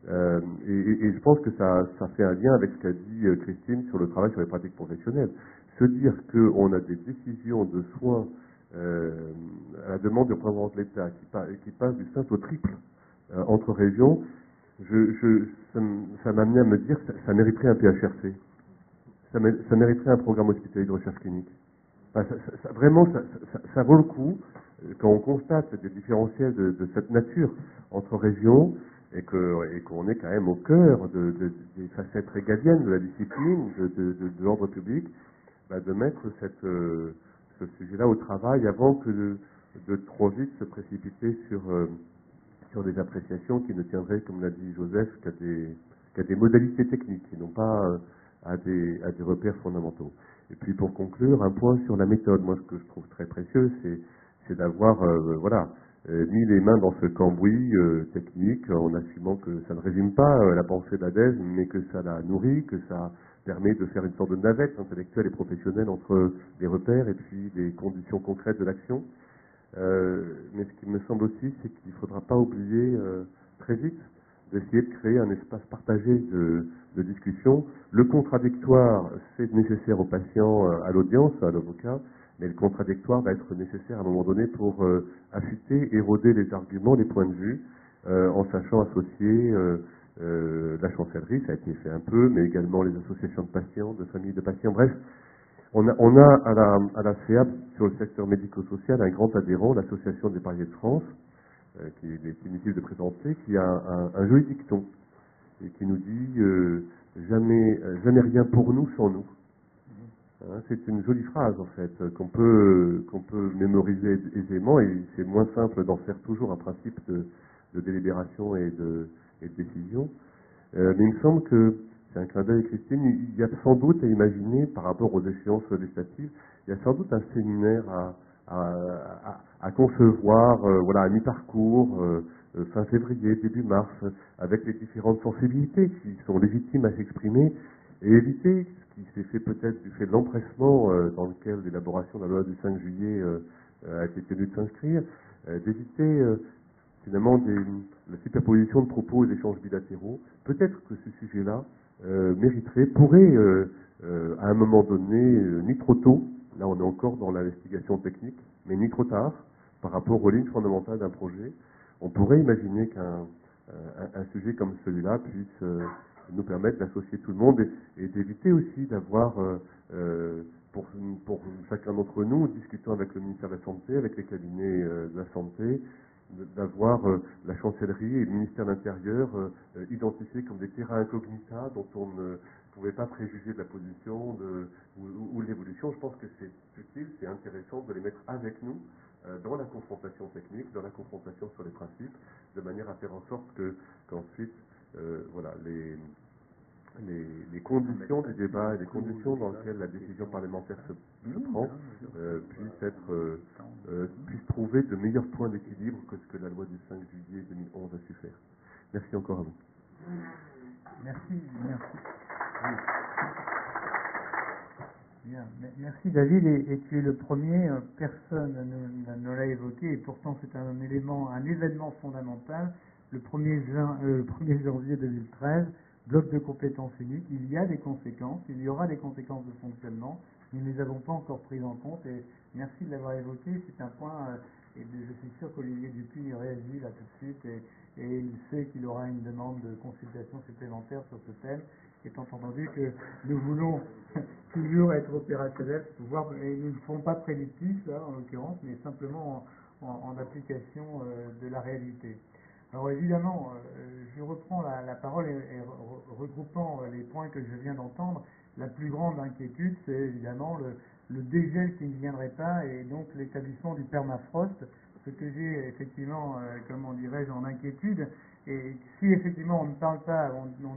et je pense que ça fait un lien avec ce qu'a dit Christine sur le travail sur les pratiques professionnelles. Se dire qu'on a des décisions de soins à la demande du représentant de l'État qui passent du simple au triple entre régions, ça m'a amené à me dire que ça mériterait un PHRC, ça mériterait un programme hospitalier de recherche clinique. Vraiment, ça vaut le coup, quand on constate des différentiels de cette nature entre régions, et qu'on est quand même au cœur des facettes régaliennes de la discipline, de l'ordre public, de mettre ce sujet-là au travail avant que de trop vite se précipiter sur des appréciations qui ne tiendraient, comme l'a dit Joseph, qu'à des modalités techniques et non pas à des repères fondamentaux. Et puis pour conclure, un point sur la méthode. Moi, ce que je trouve très précieux, c'est d'avoir mis les mains dans ce cambouis technique en assumant que ça ne résume pas la pensée d'Adèse, mais que ça la nourrit, que ça permet de faire une sorte de navette intellectuelle et professionnelle entre les repères et puis les conditions concrètes de l'action. Mais ce qui me semble aussi, c'est qu'il ne faudra pas oublier très vite d'essayer de créer un espace partagé de discussion. Le contradictoire, c'est nécessaire au patient, à l'audience, à l'avocat, mais le contradictoire va être nécessaire à un moment donné pour affûter, éroder les arguments, les points de vue, en sachant associer la chancellerie, ça a été fait un peu, mais également les associations de patients, de familles de patients. Bref, on a à la CEAP, sur le secteur médico-social, un grand adhérent, l'Association des Pariers de France, qui est inutile de présenter, qui a un joli dicton, et qui nous dit jamais rien pour nous sans nous. Hein, c'est une jolie phrase en fait qu'on peut mémoriser aisément, et c'est moins simple d'en faire toujours un principe de délibération et de décision. Mais il me semble que c'est un clin d'œil, Christine. Il y a sans doute à imaginer par rapport aux échéances législatives, il y a sans doute un séminaire à concevoir, voilà, à mi-parcours, fin février, début mars, avec les différentes sensibilités qui sont légitimes à s'exprimer, et éviter ce qui s'est fait peut-être du fait de l'empressement dans lequel l'élaboration de la loi du 5 juillet a été tenue de s'inscrire, d'éviter finalement la superposition de propos et d'échanges bilatéraux. Peut-être que ce sujet-là pourrait, à un moment donné, ni trop tôt, là on est encore dans l'investigation technique, mais ni trop tard, par rapport aux lignes fondamentales d'un projet, on pourrait imaginer qu'un sujet comme celui-là puisse nous permettre d'associer tout le monde et d'éviter aussi d'avoir, pour chacun d'entre nous, discutant avec le ministère de la Santé, avec les cabinets de la Santé, d'avoir la chancellerie et le ministère de l'Intérieur identifiés comme des terrains incognita dont on ne pouvait pas préjuger de la position ou de l'évolution. Je pense que c'est utile, c'est intéressant de les mettre avec nous dans la confrontation technique, dans la confrontation sur les principes, de manière à faire en sorte qu'ensuite, voilà, les conditions du débat et les conditions dans lesquelles la décision parlementaire se prend puissent trouver de meilleurs points d'équilibre que ce que la loi du 5 juillet 2011 a su faire. Merci encore à vous. Merci. Bien, merci David, et tu es le premier, personne ne l'a évoqué, et pourtant c'est un événement fondamental, le 1er janvier 2013, bloc de compétences uniques. Il y a des conséquences, il y aura des conséquences de fonctionnement, nous ne les avons pas encore prises en compte, et merci de l'avoir évoqué. C'est un point, et je suis sûr qu'Olivier Dupuy réagit là tout de suite, et il sait qu'il aura une demande de consultation supplémentaire sur ce thème, étant entendu que nous voulons toujours être opérationnels, et nous ne ferons pas de prédictifs, là, en l'occurrence, mais simplement en application de la réalité. Alors évidemment, je reprends la parole et regroupant les points que je viens d'entendre, la plus grande inquiétude, c'est évidemment le dégel qui ne viendrait pas, et donc l'établissement du permafrost, ce que j'ai effectivement, comment dirais-je, en inquiétude. Et si effectivement on ne parle pas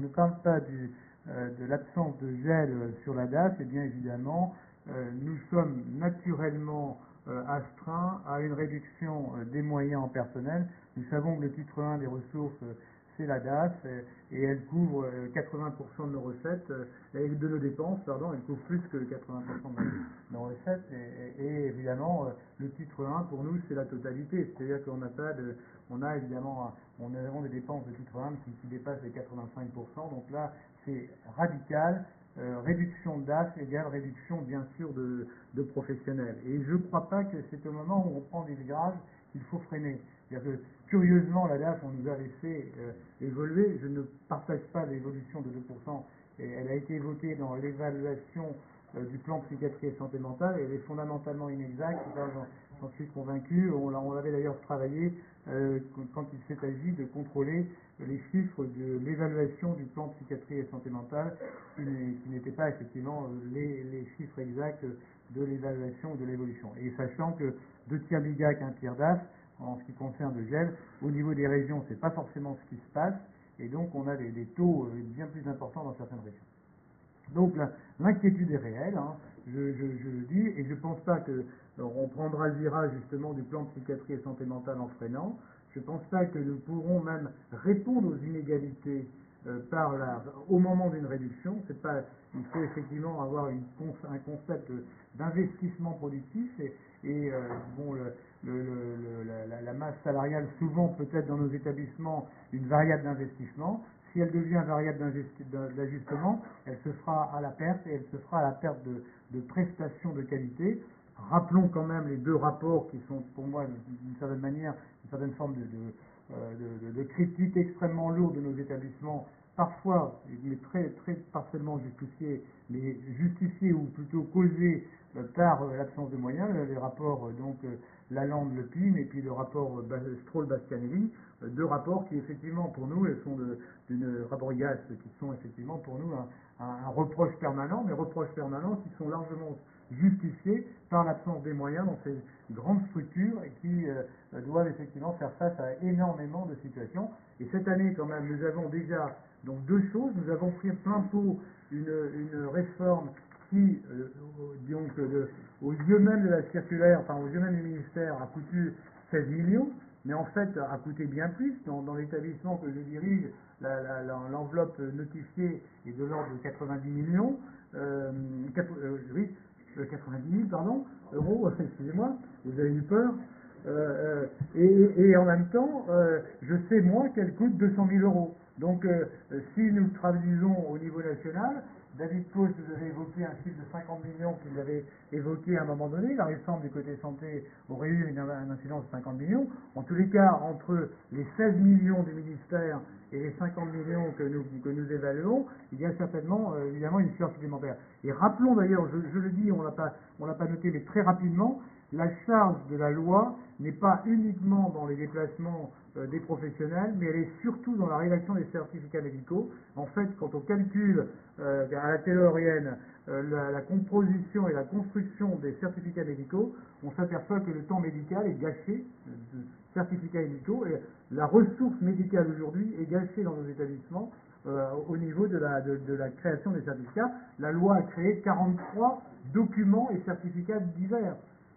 de l'absence de gel sur la DAF, eh bien évidemment, nous sommes naturellement astreints à une réduction des moyens en personnel. Nous savons que le titre 1 des ressources, c'est la DAF, et elle couvre 80% de nos recettes, de nos dépenses, pardon, elle couvre plus que 80% de nos recettes, et évidemment, le titre 1, pour nous, c'est la totalité, c'est-à-dire qu'on n'a pas de... On a évidemment des dépenses de titre 1 qui dépassent les 85%, donc là, c'est radical. Réduction de DAF égale réduction, bien sûr, de professionnels. Et je ne crois pas que c'est au moment où on prend des virages qu'il faut freiner. C'est-à-dire que, curieusement, la DAF, on nous a laissé évoluer. Je ne partage pas l'évolution de 2%. Et elle a été évoquée dans l'évaluation du plan psychiatrie et santé mentale, et elle est fondamentalement inexacte. J'en suis convaincu. On l'avait d'ailleurs travaillé quand il s'est agi de contrôler les chiffres de l'évaluation du plan psychiatrie et santé mentale, qui n'étaient pas effectivement les chiffres exacts de l'évaluation ou de l'évolution. Et sachant que 2 tiers BIGAC, 1 tiers DAF, en ce qui concerne le gel, au niveau des régions, c'est pas forcément ce qui se passe, et donc on a des taux bien plus importants dans certaines régions. Donc l'inquiétude est réelle, hein, je le dis, et je ne pense pas que on prendra le virage justement du plan de psychiatrie et santé mentale en freinant. Je ne pense pas que nous pourrons même répondre aux inégalités au moment d'une réduction. Il faut effectivement avoir un concept d'investissement productif bon, la masse salariale, souvent peut-être dans nos établissements, une variable d'investissement. Si elle devient variable d'ajustement, elle se fera à la perte et elle se fera à la perte de prestations de qualité. Rappelons quand même les deux rapports qui sont pour moi d'une certaine manière, une certaine forme de critique extrêmement lourde de nos établissements, parfois, mais très, très partiellement justifiés ou plutôt causés par l'absence de moyens, les rapports Lalande, Le Pin, et puis le rapport Stroll-Bastianelli, deux rapports qui effectivement pour nous sont rapport IGAS, qui sont effectivement pour nous un reproche permanent, mais reproches permanents qui sont largement justifiés par l'absence des moyens dans ces grandes structures et qui doivent effectivement faire face à énormément de situations. Et cette année quand même, nous avons déjà donc deux choses. Nous avons pris plein pot une réforme qui, aux yeux même de la circulaire, enfin aux yeux même du ministère, a coûté 16 millions, mais en fait a coûté bien plus. Dans l'établissement que je dirige, l'enveloppe notifiée est de l'ordre de 90 millions, 90 000, pardon, euros, excusez-moi, vous avez eu peur. Et en même temps, je sais moi qu'elle coûte 200 000 euros. Donc, si nous traduisons au niveau national, David Post vous avez évoqué un chiffre de 50 millions qu'il avait évoqué à un moment donné. La réforme du côté santé aurait eu une incidence de 50 millions. En tous les cas, entre les 16 millions du ministère et les 50 millions que nous évaluons, il y a certainement évidemment une charge supplémentaire. Et rappelons d'ailleurs, je le dis, on l'a pas noté, mais très rapidement, la charge de la loi n'est pas uniquement dans les déplacements des professionnels, mais elle est surtout dans la rédaction des certificats médicaux. En fait, quand on calcule à la taylorienne la composition et la construction des certificats médicaux, on s'aperçoit que le temps médical est gâché de certificats médicaux et la ressource médicale aujourd'hui est gâchée dans nos établissements au niveau de la création des certificats. La loi a créé 43 documents et certificats divers.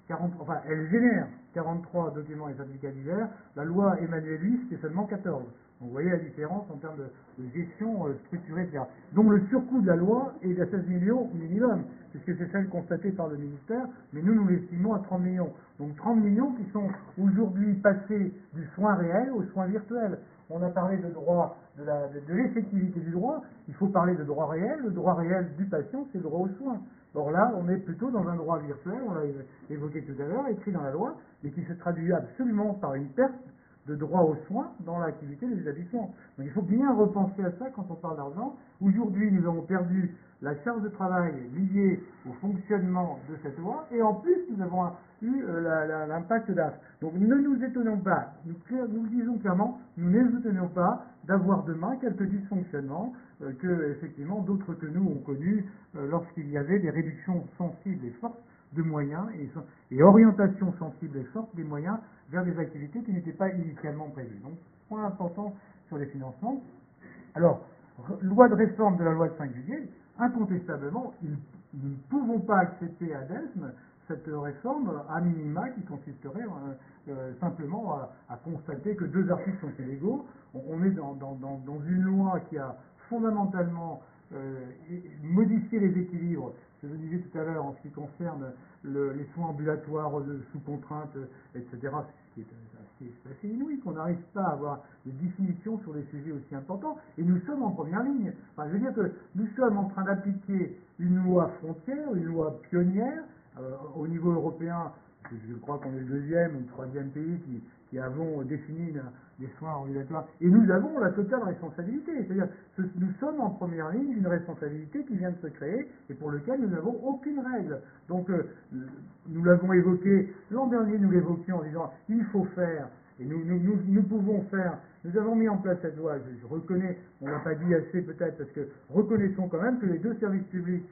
Elle génère 43 documents et certificats divers. La loi Emmanuel Louis, c'était seulement 14. Donc vous voyez la différence en termes de gestion structurée, etc. Donc le surcoût de la loi est de 16 millions minimum, puisque c'est celle constatée par le ministère, mais nous l'estimons à 30 millions. Donc 30 millions qui sont aujourd'hui passés du soin réel au soin virtuel. On a parlé de droit, de l'effectivité du droit, il faut parler de droit réel. Le droit réel du patient, c'est le droit aux soins. Or là, on est plutôt dans un droit virtuel, on l'a évoqué tout à l'heure, écrit dans la loi, mais qui se traduit absolument par une perte de droit aux soins dans l'activité des établissements. Donc il faut bien repenser à ça quand on parle d'argent. Aujourd'hui, nous avons perdu la charge de travail liée au fonctionnement de cette loi, et en plus, nous avons eu l'impact d'AF. Donc ne nous étonnons pas, nous le disons clairement, nous ne nous étonnons pas d'avoir demain quelques dysfonctionnements que, effectivement, d'autres que nous ont connus lorsqu'il y avait des réductions sensibles et fortes de moyens et orientation sensible et forte des moyens vers des activités qui n'étaient pas initialement prévues. Donc, point important sur les financements. Alors, loi de réforme de la loi de 5 juillet, incontestablement, nous ne pouvons pas accepter à DESM cette réforme à minima qui consisterait simplement à constater que 2 articles sont illégaux. On est dans une loi qui a fondamentalement modifié les équilibres. Je vous disais tout à l'heure en ce qui concerne les soins ambulatoires sous contrainte, etc. C'est assez inouï qu'on n'arrive pas à avoir des définitions sur des sujets aussi importants. Et nous sommes en première ligne. Enfin, je veux dire que nous sommes en train d'appliquer une loi frontière, une loi pionnière au niveau européen. Je crois qu'on est le 2e ou le 3e pays qui avons défini des soins ambulatoires. Et nous avons la totale responsabilité. C'est-à-dire que nous sommes en première ligne d'une responsabilité qui vient de se créer et pour laquelle nous n'avons aucune règle. Donc, nous l'avons évoqué, l'an dernier nous l'évoquions en disant il faut faire, et nous pouvons faire. Nous avons mis en place cette loi, je reconnais, on ne l'a pas dit assez peut-être, parce que reconnaissons quand même que les 2 service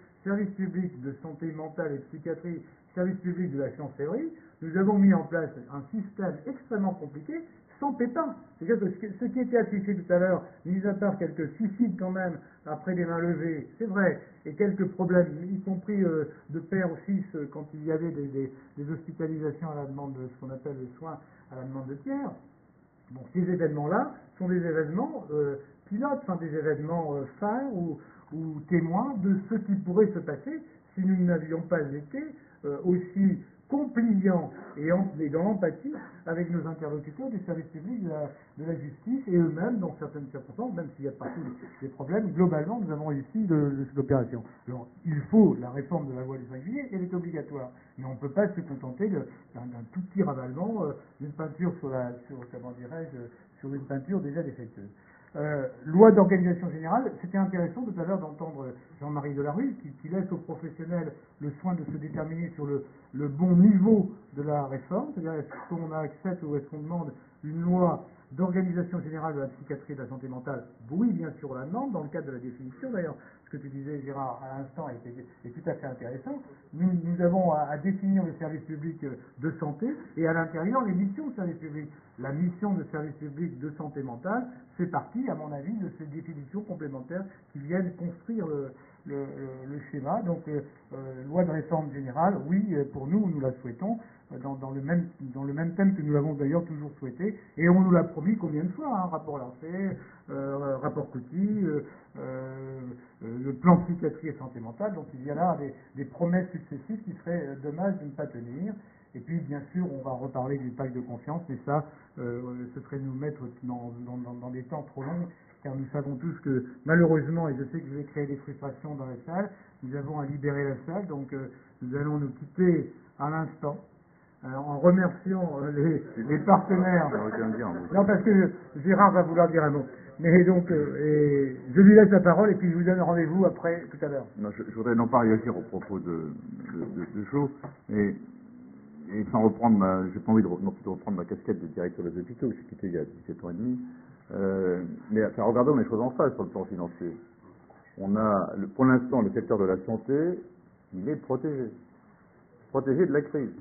public de santé mentale et de psychiatrie, service public de la chancellerie, nous avons mis en place un système extrêmement compliqué, sans pépin. C'est-à-dire que ce qui était affiché tout à l'heure, mis à part quelques suicides quand même, après des mains levées, c'est vrai, et quelques problèmes, y compris de père ou fils, quand il y avait des hospitalisations à la demande de ce qu'on appelle le soin à la demande de tiers. Bon, ces événements-là sont des événements pilotes, enfin des événements phares ou témoins de ce qui pourrait se passer si nous n'avions pas été aussi compliants et dans l'empathie avec nos interlocuteurs du service public de la justice et eux-mêmes, dans certaines circonstances, même s'il y a partout des problèmes, globalement, nous avons réussi de cette opération. Alors, il faut la réforme de la loi du 5 juillet, elle est obligatoire. Mais on ne peut pas se contenter d'un tout petit ravalement d'une peinture sur une peinture déjà défectueuse. Loi d'organisation générale, c'était intéressant tout à l'heure d'entendre Jean-Marie Delarue qui laisse aux professionnels le soin de se déterminer sur le bon niveau de la réforme, c'est-à-dire est-ce qu'on accepte ou est-ce qu'on demande une loi d'organisation générale de la psychiatrie et de la santé mentale. Oui, bien sûr, on la demande dans le cadre de la définition. D'ailleurs, ce que tu disais, Gérard, à l'instant est tout à fait intéressant. Nous avons à définir le service public de santé et à l'intérieur les missions de service public. La mission de service public de santé mentale fait partie, à mon avis, de ces définitions complémentaires qui viennent construire le schéma. Donc, loi de réforme générale, oui, pour nous la souhaitons. Dans le même thème que nous l'avons d'ailleurs toujours souhaité, et on nous l'a promis combien de fois, hein, rapport lancé, rapport Coty, le plan psychiatrie et santé mentale, donc il y a là des promesses successives qui seraient dommage de ne pas tenir, et puis bien sûr on va reparler du pacte de confiance, mais ça, ce serait nous mettre dans des temps trop longs, car nous savons tous que malheureusement, et je sais que je vais créer des frustrations dans la salle, nous avons à libérer la salle, donc nous allons nous quitter à l'instant. En remerciant les partenaires. Non, parce que Gérard va vouloir dire un mot. Mais donc, et je lui laisse la parole et puis je vous donne rendez-vous après, tout à l'heure. Non, je voudrais non pas réagir au propos de Jo, mais et sans reprendre j'ai pas envie non plus de reprendre ma casquette de directeur des hôpitaux, que j'ai quitté il y a 17 ans et demi, mais enfin, regardons les choses en face sur le plan financier. On a, pour l'instant, le secteur de la santé, il est protégé de la crise.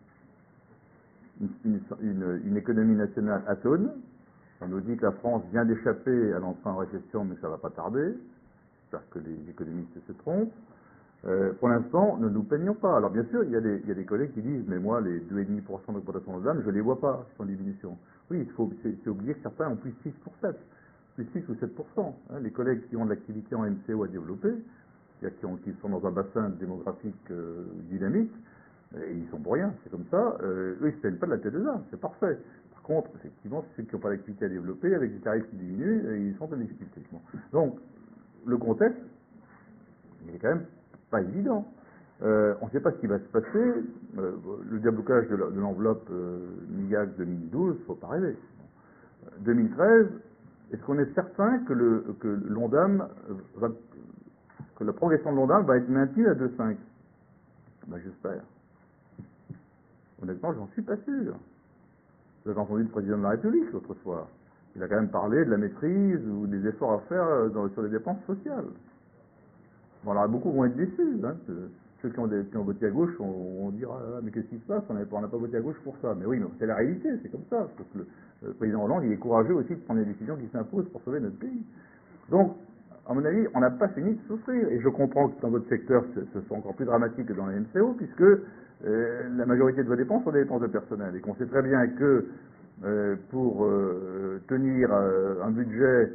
Une économie nationale atone. On nous dit que la France vient d'échapper à l'entrée en récession, mais ça ne va pas tarder. J'espère que les économistes se trompent. Pour l'instant, ne nous plaignons pas. Alors bien sûr, il y a des collègues qui disent, mais moi, les 2,5% d'augmentation de l'âme, je ne les vois pas, sans diminution. Oui, c'est oublier que certains ont plus 6 pour 7, plus 6 ou 7%. Hein. Les collègues qui ont de l'activité en MCO à développer, qui sont dans un bassin démographique dynamique, et ils sont pour rien, c'est comme ça, eux ils ne se plaignent pas de la T2A, c'est parfait. Par contre, effectivement, ceux qui n'ont pas d'activité à développer, avec des tarifs qui diminuent, ils sont en difficulté. Bon. Donc, le contexte, il est quand même pas évident. On ne sait pas ce qui va se passer. Le déblocage de l'enveloppe MIGAC 2012, il ne faut pas rêver. 2013, est-ce qu'on est certain que l'ONDAM que la progression de l'ONDAM va être maintenue à 2,5 ? Ben, j'espère. Honnêtement, j'en suis pas sûr. Vous avez entendu le président de la République l'autre soir. Il a quand même parlé de la maîtrise ou des efforts à faire sur les dépenses sociales. Bon, alors beaucoup vont être déçus. Hein, ceux qui ont voté à gauche vont dire ah, mais qu'est-ce qui se passe, on n'a pas voté à gauche pour ça. Mais oui, mais c'est la réalité, c'est comme ça. Parce que le président Hollande, il est courageux aussi de prendre des décisions qui s'imposent pour sauver notre pays. Donc, à mon avis, on n'a pas fini de souffrir. Et je comprends que dans votre secteur, ce soit encore plus dramatique que dans les MCO, puisque la majorité de vos dépenses sont des dépenses de personnel. Et qu'on sait très bien que pour tenir un budget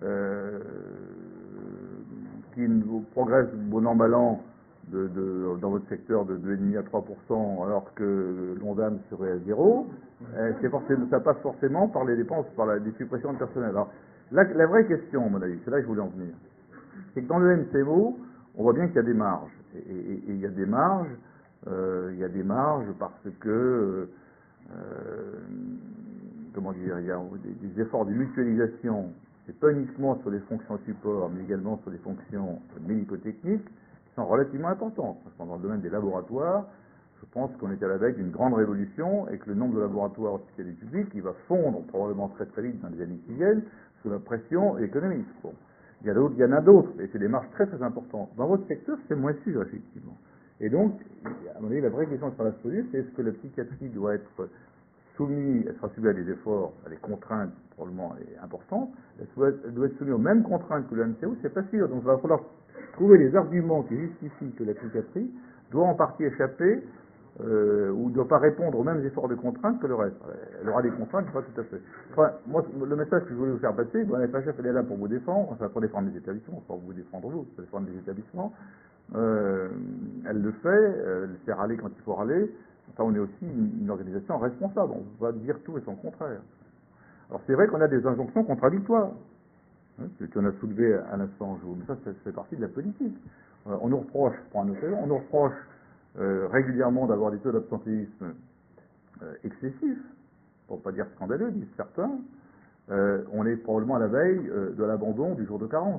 qui progresse bon an mal an dans votre secteur de 2,5 à 3%, alors que l'ONDAM serait à 0, ça passe forcément par les dépenses, des suppressions de personnel. Alors, la vraie question, à mon avis, c'est là que je voulais en venir, c'est que dans le MCO, on voit bien qu'il y a des marges. Et il y a des marges, parce que, comment dire, il y a des efforts de mutualisation, c'est pas uniquement sur les fonctions support, mais également sur les fonctions médico-techniques, qui sont relativement importantes. Parce que dans le domaine des laboratoires, je pense qu'on est à la veille d'une grande révolution et que le nombre de laboratoires hospitaliers publics, il va fondre probablement très très vite dans les années qui viennent, sous la pression économique. Bon. Il y en a d'autres, et c'est des marges très très importantes. Dans votre secteur, c'est moins sûr, effectivement. Et donc, à mon avis, la vraie question qui sera à se poser, c'est est-ce que la psychiatrie doit être elle sera soumise à des efforts, à des contraintes probablement importantes, elle doit être soumise aux mêmes contraintes que le MCO, c'est pas sûr. Donc il va falloir trouver les arguments qui justifient que la psychiatrie doit en partie échapper ou ne doit pas répondre aux mêmes efforts de contraintes que le reste. Elle aura des contraintes, pas tout à fait. Enfin, moi, le message que je voulais vous faire passer, la FHF, elle est là pour vous défendre, enfin pour défendre les établissements, pas pour vous défendre vous, pour défendre les établissements. Elle le fait, elle sait râler quand il faut râler. Enfin, on est aussi une organisation responsable, on ne va pas dire tout et son contraire. Alors c'est vrai qu'on a des injonctions contradictoires, ce qu'on a soulevé à l'instant jour, mais ça fait partie de la politique. On nous reproche, pour un autre exemple, on nous reproche régulièrement d'avoir des taux d'absentéisme excessifs, pour ne pas dire scandaleux, disent certains. On est probablement à la veille de l'abandon du jour de carence,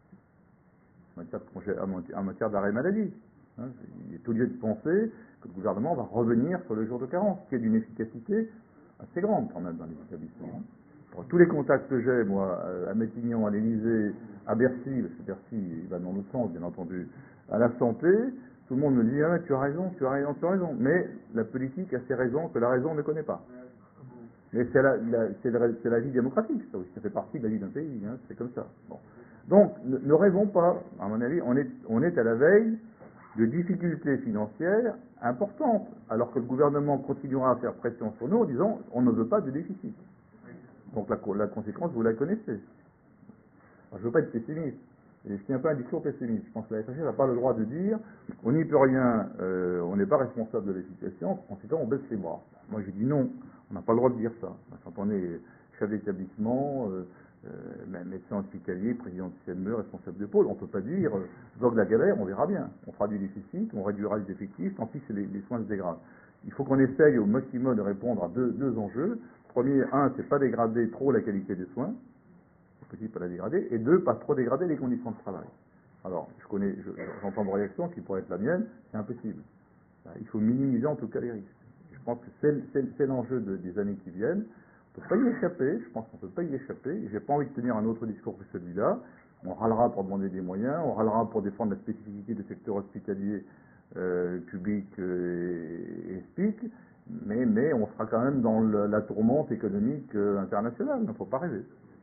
en matière d'arrêt maladie. Il est tout lieu de penser que le gouvernement va revenir sur le jour de carence, qui est d'une efficacité assez grande quand même dans les établissements. Pour tous les contacts que j'ai, moi, à Matignon, à l'Élysée, à Bercy, parce que Bercy il va dans l'autre sens, bien entendu, à la santé, tout le monde me dit tu as raison, tu as raison, tu as raison. Mais la politique a ses raisons que la raison ne connaît pas. Mais c'est la vie démocratique, ça aussi, ça fait partie de la vie d'un pays, c'est comme ça. Bon. Donc, ne rêvons pas, à mon avis, on est à la veille de difficultés financières importantes, alors que le gouvernement continuera à faire pression sur nous en disant on ne veut pas de déficit. Donc la conséquence, vous la connaissez. Alors, je ne veux pas être pessimiste, et je tiens pas un discours pessimiste. Je pense que la FHF n'a pas le droit de dire on n'y peut rien, on n'est pas responsable de la situation, en conséquent on baisse les bras. Moi j'ai dit non, on n'a pas le droit de dire ça. Quand on est chef d'établissement, médecin hospitalier, président du CME, responsable de pôle, on ne peut pas dire vogue la galère, on verra bien. On fera du déficit, on réduira les effectifs, tant pis les soins se dégradent. Il faut qu'on essaye au maximum de répondre à deux enjeux. Premier, c'est pas dégrader trop la qualité des soins, c'est possible pas la dégrader, et deux, pas trop dégrader les conditions de travail. Alors, j'entends des réactions qui pourraient être la mienne, c'est impossible. Il faut minimiser en tout cas les risques. Je pense que c'est l'enjeu des années qui viennent. On ne peut pas y échapper, je pense qu'on ne peut pas y échapper. J'ai pas envie de tenir un autre discours que celui-là. On râlera pour demander des moyens, on râlera pour défendre la spécificité du secteur hospitalier public et SPIC, mais on sera quand même dans la tourmente économique internationale, il ne faut pas rêver.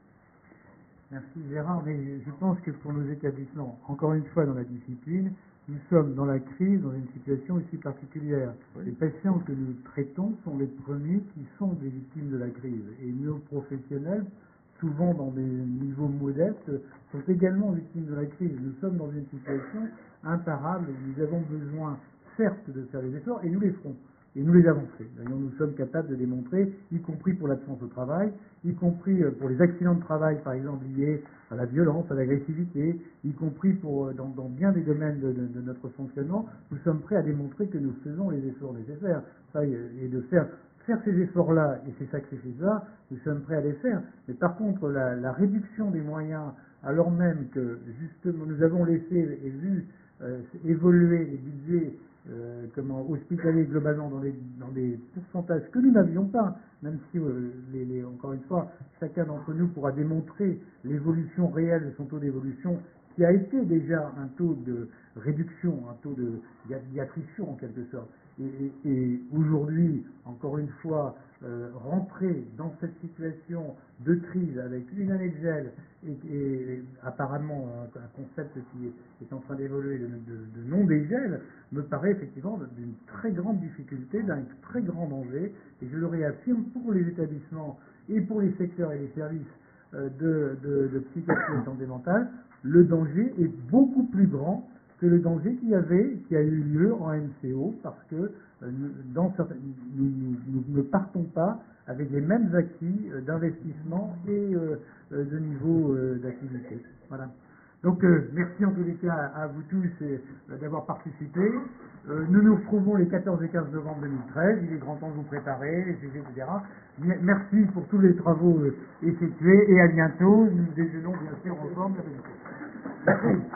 Merci Gérard, mais je pense que pour nos établissements, encore une fois dans la discipline, nous sommes dans la crise, dans une situation aussi particulière. Oui. Les patients que nous traitons sont les premiers qui sont des victimes de la crise. Et nos professionnels, souvent dans des niveaux modestes, sont également victimes de la crise. Nous sommes dans une situation imparable. Nous avons besoin, certes, de faire des efforts, et nous les ferons. Et nous les avons faits. D'ailleurs, nous sommes capables de démontrer, y compris pour l'absence au travail, y compris pour les accidents de travail, par exemple, liés à la violence, à l'agressivité, y compris dans bien des domaines de notre fonctionnement, nous sommes prêts à démontrer que nous faisons les efforts nécessaires. Et de faire ces efforts-là et ces sacrifices-là, nous sommes prêts à les faire. Mais par contre, la réduction des moyens, alors même que, justement, nous avons laissé et vu évoluer les budgets hospitaliers globalement dans des pourcentages que nous n'avions pas, même si encore une fois chacun d'entre nous pourra démontrer l'évolution réelle de son taux d'évolution qui a été déjà un taux de réduction, un taux d'attrition en quelque sorte. Et aujourd'hui, encore une fois, rentrer dans cette situation de crise avec une année de gel et apparemment un concept qui est en train d'évoluer de non-dégel, me paraît effectivement d'une très grande difficulté, d'un très grand danger, et je le réaffirme pour les établissements et pour les secteurs et les services de psychiatrie et santé mentale, le danger est beaucoup plus grand que le danger qui a eu lieu en MCO, parce que nous ne partons pas avec les mêmes acquis d'investissement et de niveau d'activité. Voilà. Donc merci en tous les cas à vous tous d'avoir participé. Nous nous retrouvons les 14 et 15 novembre 2013. Il est grand temps de vous préparer, les sujets, etc. Merci pour tous les travaux effectués et à bientôt. Nous déjeunons bien sûr ensemble. Merci.